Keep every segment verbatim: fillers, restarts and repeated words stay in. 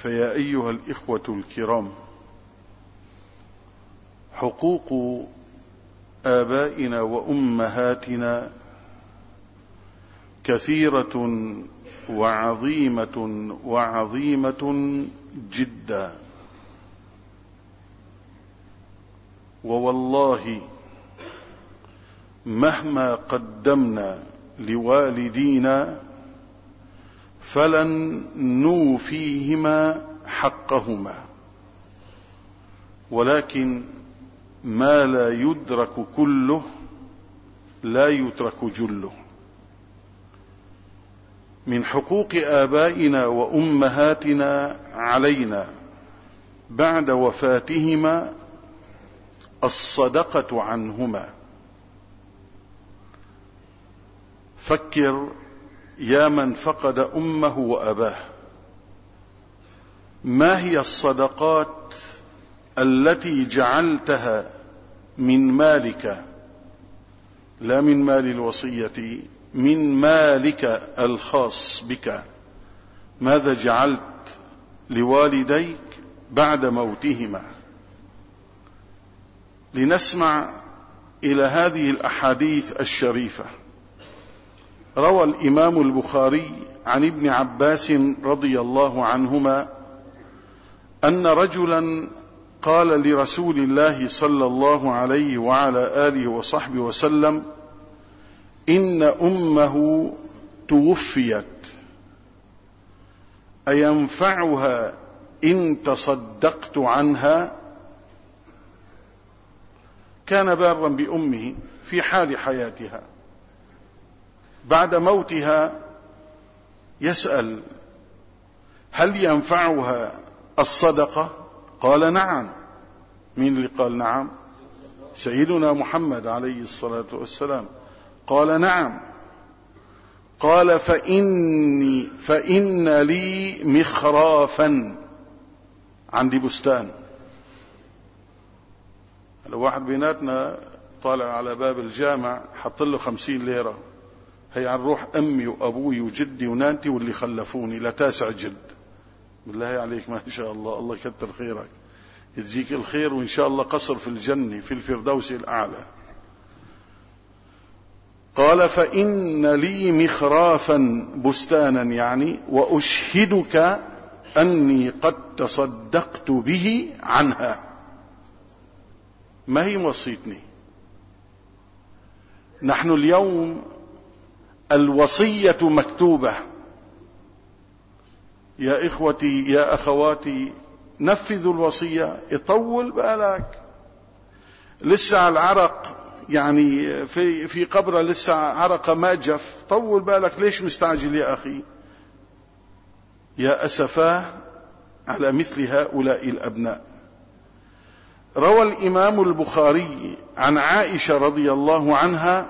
فيا أيها الإخوة الكرام، حقوق آبائنا وأمهاتنا كثيرة وعظيمة وعظيمة جدا، ووالله مهما قدمنا لوالدينا فلن نوفيهما حقهما، ولكن ما لا يدرك كله لا يترك جله. من حقوق آبائنا وأمهاتنا علينا بعد وفاتهما الصدقة عنهما. فكر يا من فقد أمه وأباه، ما هي الصدقات التي جعلتها من مالك، لا من مال الوصية، من مالك الخاص بك؟ ماذا جعلت لوالديك بعد موتهما؟ لنسمع إلى هذه الأحاديث الشريفة. روى الإمام البخاري عن ابن عباس رضي الله عنهما أن رجلا قال لرسول الله صلى الله عليه وعلى آله وصحبه وسلم: إن أمه توفيت، أينفعها إن تصدقت عنها؟ كان بارا بأمه في حال حياتها، بعد موتها يسأل: هل ينفعها الصدقة؟ قال: نعم. مين اللي قال نعم؟ سيدنا محمد عليه الصلاة والسلام قال: نعم. قال: فإني فإن لي مخرافا، عندي بستان. لو واحد بيناتنا طالع على باب الجامع حط له خمسين ليرة، هي عن روح أمي وأبوي وجدي ونانتي واللي خلفوني لتاسع جد، بالله عليك ما شاء الله، الله يكتر خيرك، يجزيك الخير، وإن شاء الله قصر في الجنة في الفردوس الأعلى. قال: فإن لي مخرافا، بستانا يعني، وأشهدك أني قد تصدقت به عنها. ما هي وصيتني؟ نحن اليوم الوصية مكتوبة. يا إخوتي يا أخواتي، نفذوا الوصية. يطول بالك، لسه العرق يعني في في قبره لسه عرق ما جف، طول بالك، ليش مستعجل يا أخي؟ يا أسفاه على مثل هؤلاء الأبناء. روى الإمام البخاري عن عائشة رضي الله عنها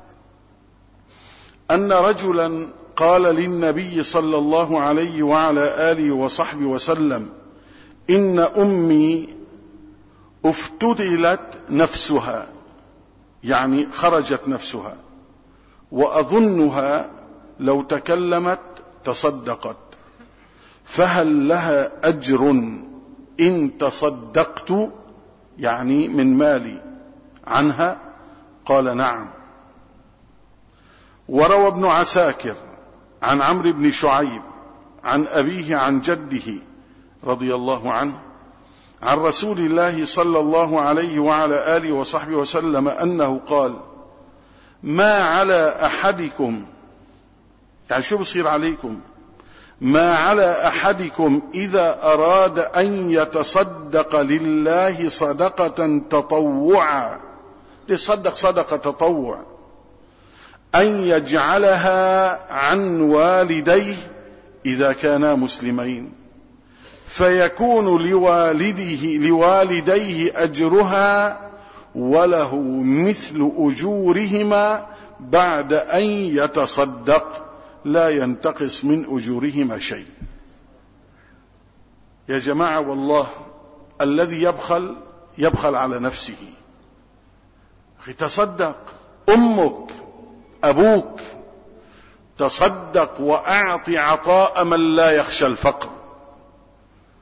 أن رجلا قال للنبي صلى الله عليه وعلى آله وصحبه وسلم: إن أمي افتدلت نفسها، يعني خرجت نفسها، وأظنها لو تكلمت تصدقت، فهل لها أجر إن تصدقت، يعني من مالي، عنها؟ قال: نعم. وروى ابن عساكر عن عمرو بن شعيب عن أبيه عن جده رضي الله عنه عن رسول الله صلى الله عليه وعلى آله وصحبه وسلم أنه قال: ما على أحدكم، يعني شو بصير عليكم؟ ما على أحدكم إذا أراد أن يتصدق لله صدقة تطوعا، يصدق صدقة تطوع، أن يجعلها عن والديه إذا كانا مسلمين، فيكون لوالده لوالديه أجرها وله مثل أجورهما بعد أن يتصدق، لا ينتقص من أجورهما شيء. يا جماعة، والله الذي يبخل يبخل على نفسه. أخي تصدق، أمك أبوك، تصدق وأعط عطاء من لا يخشى الفقر.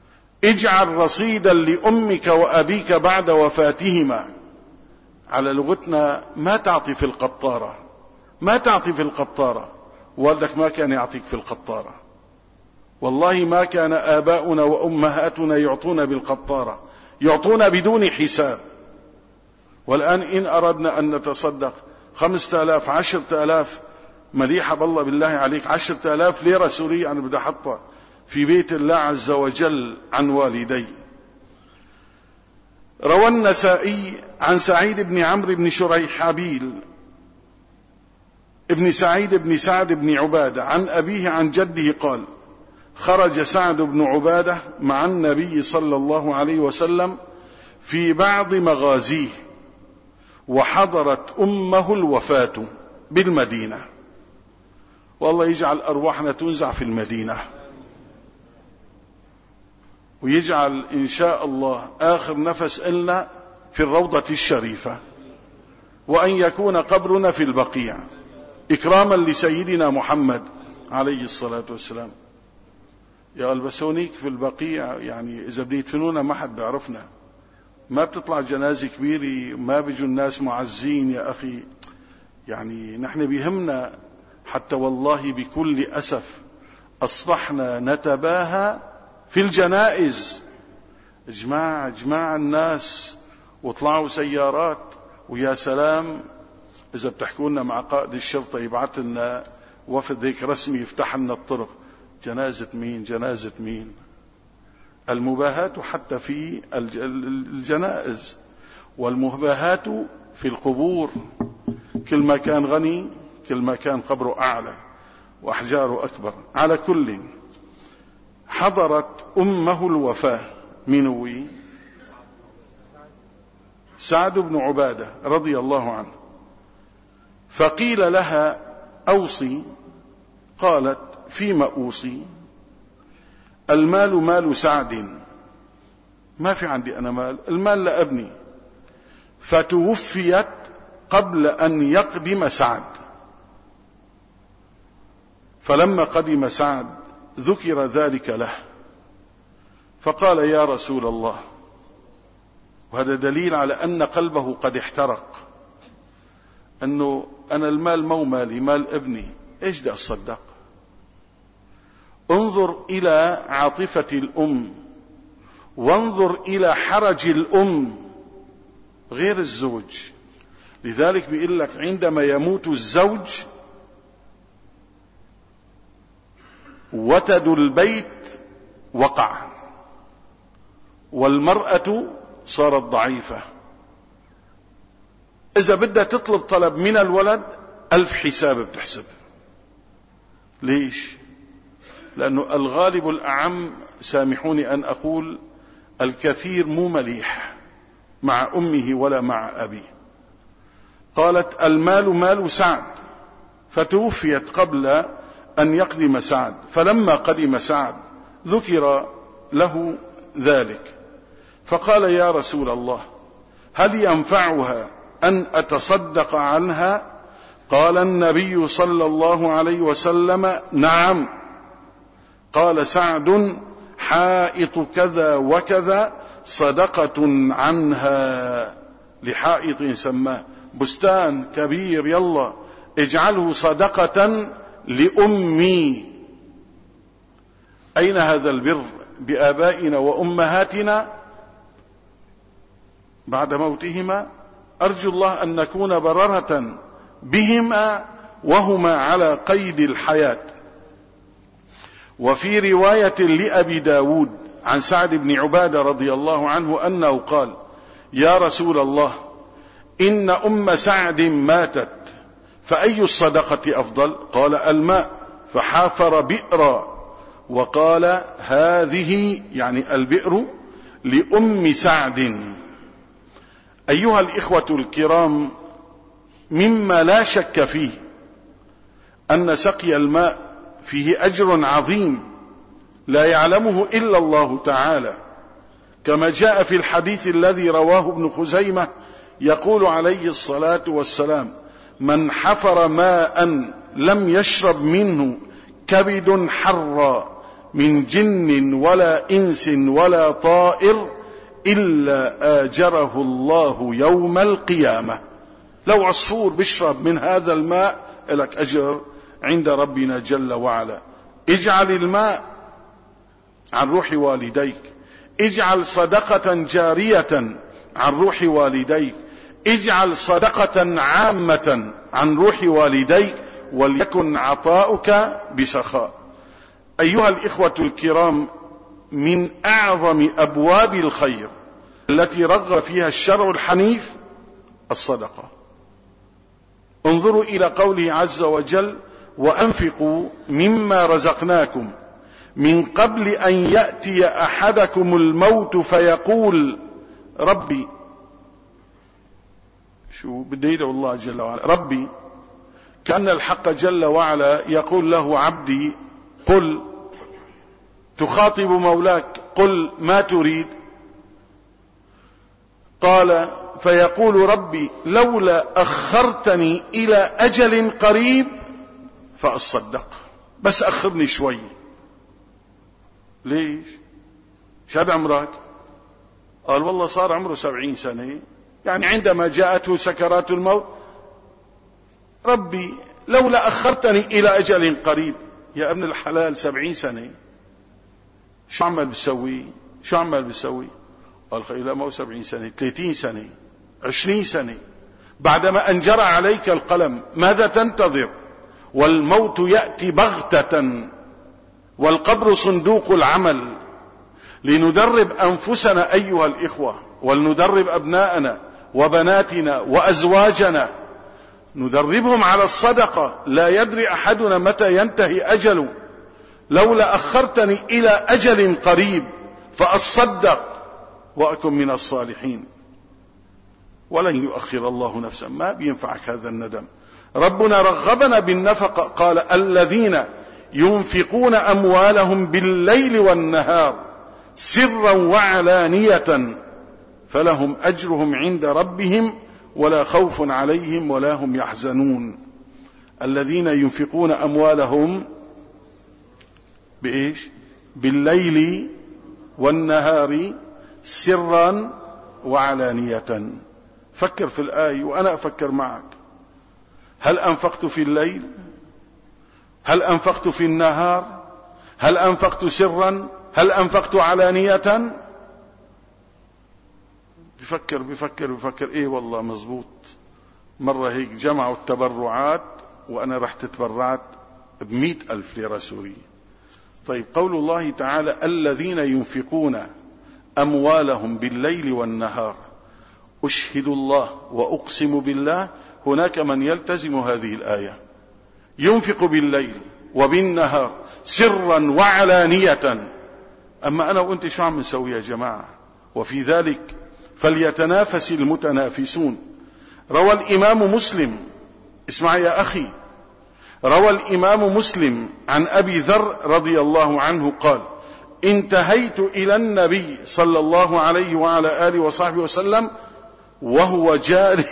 اجعل رصيدا لأمك وأبيك بعد وفاتهما. على لغتنا ما تعطي في القطارة، ما تعطي في القطارة. والدك ما كان يعطيك في القطارة، والله ما كان آباؤنا وأمهاتنا يعطون بالقطارة، يعطون بدون حساب. والآن إن أردنا أن نتصدق خمسة آلاف عشرة آلاف مليحة، بالله بالله عليك عشرة آلاف ليرة سورية أنا بدي أحطها في بيت الله عز وجل عن والدي. روى النسائي عن سعيد بن عمرو بن شريحبيل ابن سعيد بن سعد بن عبادة عن أبيه عن جده قال: خرج سعد بن عبادة مع النبي صلى الله عليه وسلم في بعض مغازيه، وحضرت أمه الوفاة بالمدينة. والله يجعل أرواحنا تنزع في المدينة، ويجعل إن شاء الله آخر نفس إلنا في الروضة الشريفة، وأن يكون قبرنا في البقيع إكراما لسيدنا محمد عليه الصلاة والسلام. يا البسونيك في البقيع، يعني إذا بدي يدفنونا ما حد بيعرفنا، ما بتطلع جنازة كبيرة، ما بيجوا الناس معزين يا أخي. يعني نحن بيهمنا، حتى والله بكل أسف أصبحنا نتباهى في الجنائز. اجماع اجماع الناس وطلعوا سيارات، ويا سلام إذا بتحكوا لنا مع قائد الشرطة يبعث لنا وفد هيك رسمي يفتح لنا الطرق. جنازة مين جنازة مين؟ المباهاة حتى في الجنائز، والمباهاة في القبور. كل ما كان غني كل ما كان قبره أعلى وأحجاره أكبر. على كل، حضرت أمه الوفاة. من هو؟ سعد بن عبادة رضي الله عنه. فقيل لها: أوصي. قالت: فيما أوصي؟ المال مال سعد، ما في عندي أنا مال، المال لابني. فتوفيت قبل أن يقدم سعد. فلما قدم سعد ذكر ذلك له، فقال: يا رسول الله. وهذا دليل على أن قلبه قد احترق، أنه أنا المال مو مالي، مال ابني، إيش بدي أصدق؟ انظر إلى عاطفة الأم، وانظر إلى حرج الأم غير الزوج. لذلك بيقول لك عندما يموت الزوج وتد البيت وقع، والمرأة صارت ضعيفة. إذا بدها تطلب طلب من الولد ألف حساب بتحسب. ليش؟ لأنه الغالب الأعم، سامحوني أن أقول، الكثير مو مليح مع أمه ولا مع أبيه. قالت: المال مال سعد. فتوفيت قبل أن يقدم سعد، فلما قدم سعد ذكر له ذلك، فقال: يا رسول الله، هل ينفعها أن أتصدق عنها؟ قال النبي صلى الله عليه وسلم: نعم. قال سعد: حائط كذا وكذا صدقة عنها. لحائط سماه، بستان كبير، يلا اجعله صدقة لأمي. أين هذا البر بآبائنا وأمهاتنا بعد موتهما؟ أرجو الله أن نكون بررة بهما وهما على قيد الحياة. وفي رواية لأبي داود عن سعد بن عبادة رضي الله عنه أنه قال: يا رسول الله، إن أم سعد ماتت، فأي الصدقة أفضل؟ قال: الماء. فحافر بئرا وقال: هذه، يعني البئر، لأم سعد. أيها الإخوة الكرام، مما لا شك فيه أن سقي الماء فيه أجر عظيم لا يعلمه إلا الله تعالى، كما جاء في الحديث الذي رواه ابن خزيمة يقول عليه الصلاة والسلام: من حفر ماء لم يشرب منه كبد حرا من جن ولا إنس ولا طائر إلا آجره الله يوم القيامة. لو عصفور بيشرب من هذا الماء لك أجر عند ربنا جل وعلا. اجعل الماء عن روح والديك، اجعل صدقة جارية عن روح والديك، اجعل صدقة عامة عن روح والديك، وليكن عطاؤك بسخاء. أيها الإخوة الكرام، من أعظم أبواب الخير التي رغب فيها الشرع الحنيف الصدقة. انظروا إلى قوله عز وجل: وأنفقوا مما رزقناكم من قبل أن يأتي أحدكم الموت فيقول ربي، شو بده يدعو الله جل وعلا ربي، كأن الحق جل وعلا يقول له: عبدي قل، تخاطب مولاك قل ما تريد. قال فيقول ربي لولا أخرتني إلى أجل قريب فأصدق، بس أخرني شوي. ليش؟ شاد عمرك؟ قال والله صار عمره سبعين سنة، يعني عندما جاءته سكرات الموت ربي لولا أخرتني إلى أجل قريب. يا ابن الحلال سبعين سنة شو عمل بسوي؟ شو عمل بسوي؟ قال لا ما هو سبعين سنة، ثلاثين سنة، عشرين سنة. بعدما أن جرى عليك القلم ماذا تنتظر؟ والموت يأتي بغتة والقبر صندوق العمل. لندرب أنفسنا أيها الإخوة، ولندرب أبناءنا وبناتنا وأزواجنا، ندربهم على الصدقة. لا يدري أحدنا متى ينتهي أجله. لولا أخرتني إلى أجل قريب فأصدق وأكن من الصالحين. ولن يؤخر الله نفسا، ما بينفعك هذا الندم. ربنا رغبنا بالنفقة، قال الذين ينفقون أموالهم بالليل والنهار سرا وعلانية فلهم أجرهم عند ربهم ولا خوف عليهم ولا هم يحزنون. الذين ينفقون أموالهم بإيش؟ بالليل والنهار سرا وعلانية. فكر في الآية وأنا أفكر معك. هل أنفقت في الليل؟ هل أنفقت في النهار؟ هل أنفقت سرا؟ هل أنفقت علانية؟ بفكر بفكر بفكر إيه والله مزبوط. مرة هيك جمعوا التبرعات وأنا رحت تبرعت بمئة ألف ليرة سورية. طيب قول الله تعالى الذين ينفقون أموالهم بالليل والنهار، أشهد الله وأقسم بالله هناك من يلتزم هذه الآية، ينفق بالليل وبالنهار سرا وعلانية. أما أنا وأنت شو عم نسوي يا جماعة؟ وفي ذلك فليتنافس المتنافسون. روى الإمام مسلم، اسمع يا أخي، روى الإمام مسلم عن أبي ذر رضي الله عنه قال انتهيت إلى النبي صلى الله عليه وعلى آله وصحبه وسلم وهو جالس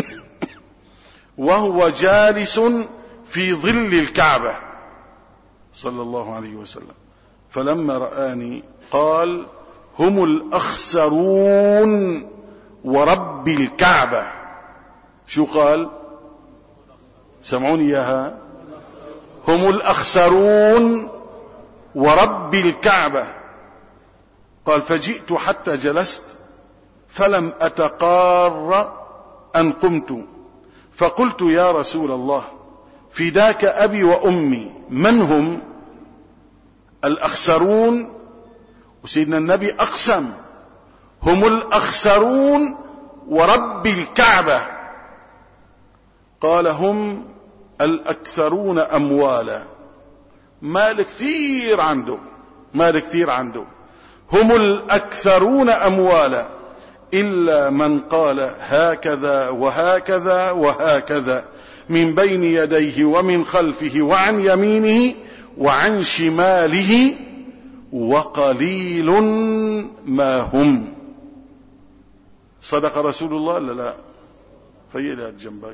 وهو جالس في ظل الكعبة صلى الله عليه وسلم، فلما رآني قال هم الأخسرون ورب الكعبة. شو قال؟ سمعوني إياها، هم الأخسرون ورب الكعبة. قال فجئت حتى جلست فلم أتقار أن قمت، فقلت يا رسول الله فداك أبي وأمي، من هم الأخسرون؟ وسيدنا النبي أقسم هم الأخسرون ورب الكعبة. قال هم الأكثرون أموالا، مال كثير عنده، مال كثير عنده. هم الأكثرون أموالا إلا من قال هكذا وهكذا وهكذا من بين يديه ومن خلفه وعن يمينه وعن شماله وقليل ما هم. صدق رسول الله لا لا؟ فيلات جنبك،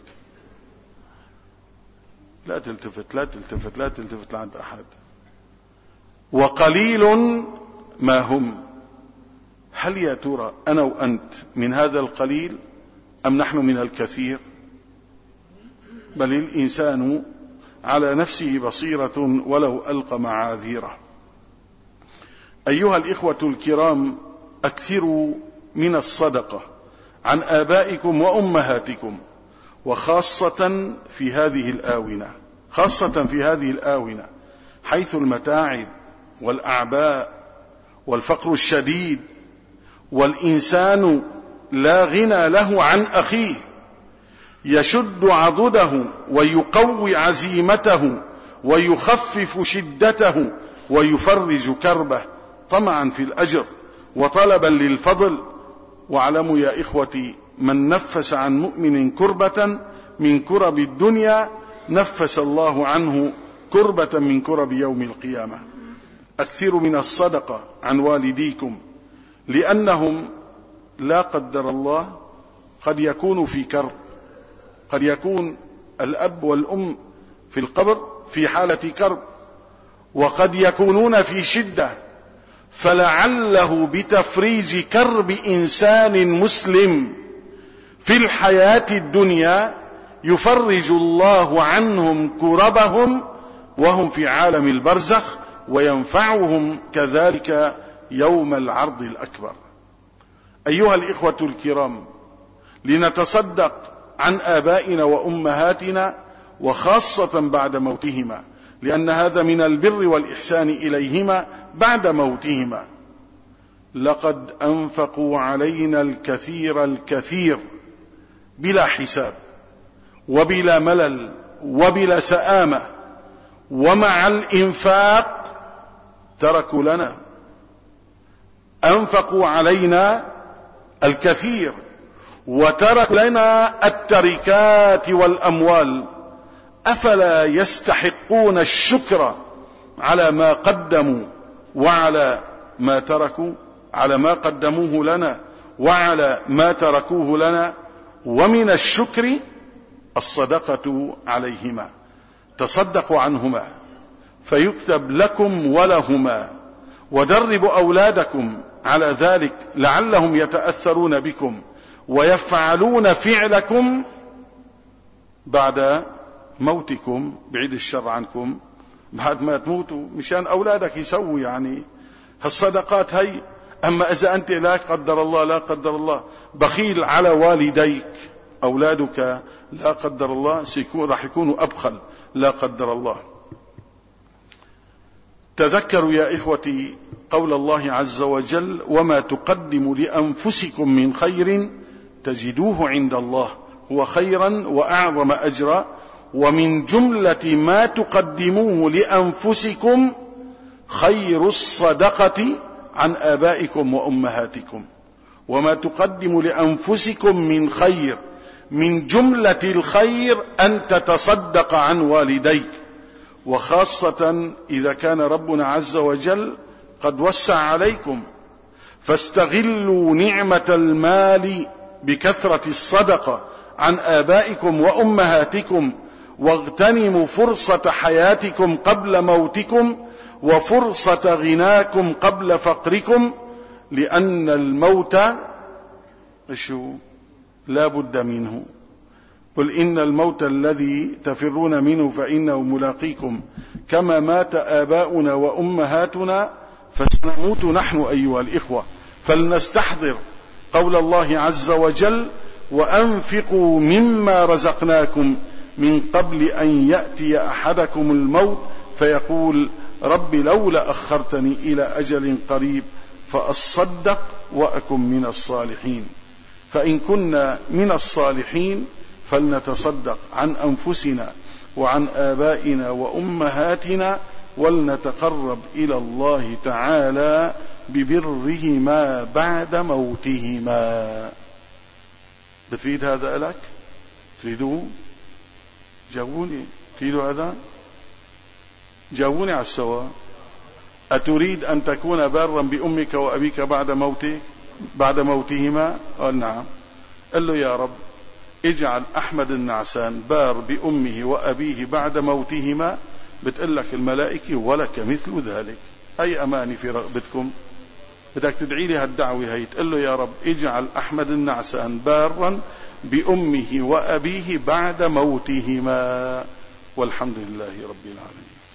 لا تلتفت لا تلتفت لا تلتفت لعند أحد. وقليل ما هم. هل يا ترى أنا وأنت من هذا القليل أم نحن من الكثير؟ بل الإنسان على نفسه بصيرة ولو ألقى معاذيره. أيها الإخوة الكرام، أكثروا من الصدقة عن آبائكم وأمهاتكم، وخاصة في هذه الآونة، خاصة في هذه الآونة حيث المتاعب والأعباء والفقر الشديد، والإنسان لا غنى له عن أخيه، يشد عضده ويقوي عزيمته ويخفف شدته ويفرج كربه طمعا في الأجر وطلبا للفضل. واعلموا يا إخوتي، من نفس عن مؤمن كربة من كرب الدنيا نفس الله عنه كربة من كرب يوم القيامة. أكثروا من الصدقة عن والديكم، لأنهم لا قدر الله قد يكونوا في كرب، قد يكون الأب والأم في القبر في حالة كرب، وقد يكونون في شدة، فلعله بتفريج كرب إنسان مسلم في الحياة الدنيا يفرج الله عنهم كربهم وهم في عالم البرزخ، وينفعهم كذلك يوم العرض الأكبر. أيها الإخوة الكرام، لنتصدق عن آبائنا وأمهاتنا، وخاصة بعد موتهما، لأن هذا من البر والإحسان إليهما بعد موتهما. لقد أنفقوا علينا الكثير الكثير بلا حساب وبلا ملل وبلا سآمة، ومع الإنفاق تركوا لنا، أنفقوا علينا الكثير وتركوا لنا التركات والأموال. أفلا يستحقون الشكر على ما قدموا وعلى ما تركوا، على ما قدموه لنا وعلى ما تركوه لنا؟ ومن الشكر الصدقة عليهما، تصدقوا عنهما فيكتب لكم ولهما، ودربوا أولادكم على ذلك لعلهم يتأثرون بكم ويفعلون فعلكم بعد موتكم، بعيد الشر عنكم، بعد ما تموتوا، مشان أولادك يسووا يعني هالصدقات هي. أما إذا أنت لا قدر الله لا قدر الله بخيل على والديك، أولادك لا قدر الله سيكون راح يكونوا أبخل لا قدر الله. تذكروا يا إخوتي قول الله عز وجل: وما تقدموا لأنفسكم من خير تجدوه عند الله هو خيرا وأعظم أجرا، ومن جملة ما تقدموه لأنفسكم خير الصدقة عن آبائكم وأمهاتكم. وما تقدموا لأنفسكم من خير، من جملة الخير أن تتصدق عن والديك، وخاصة إذا كان ربنا عز وجل قد وسع عليكم، فاستغلوا نعمة المال بكثرة الصدقة عن آبائكم وأمهاتكم، واغتنموا فرصة حياتكم قبل موتكم وفرصة غناكم قبل فقركم، لأن الموت شو لا بد منه. قل إن الموت الذي تفرون منه فإنه ملاقيكم، كما مات آباؤنا وأمهاتنا فسنموت نحن أيها الإخوة. فلنستحضر قول الله عز وجل: وأنفقوا مما رزقناكم من قبل أن يأتي أحدكم الموت فيقول رب لولا أخرتني إلى أجل قريب فأصدق وأكن من الصالحين. فإن كنا من الصالحين فلنتصدق عن أنفسنا وعن آبائنا وأمهاتنا، ولنتقرب إلى الله تعالى ببرهما بعد موتهما. بتريد هذا لك؟ تريدوه؟ جاوبوني. تريدوا هذا؟ جاوبوني على السواء. أتريد أن تكون بارا بأمك وأبيك بعد موتك بعد موتهما؟ قال نعم. قال له يا رب اجعل أحمد النعسان بار بأمه وأبيه بعد موتهما. بتقول لك الملائكة ولك مثل ذلك. أي أماني في رغبتكم؟ بدك تدعي لي هالدعوة هي، تقول له يا رب اجعل أحمد النعسان بارا بأمه وأبيه بعد موتهما، والحمد لله رب العالمين.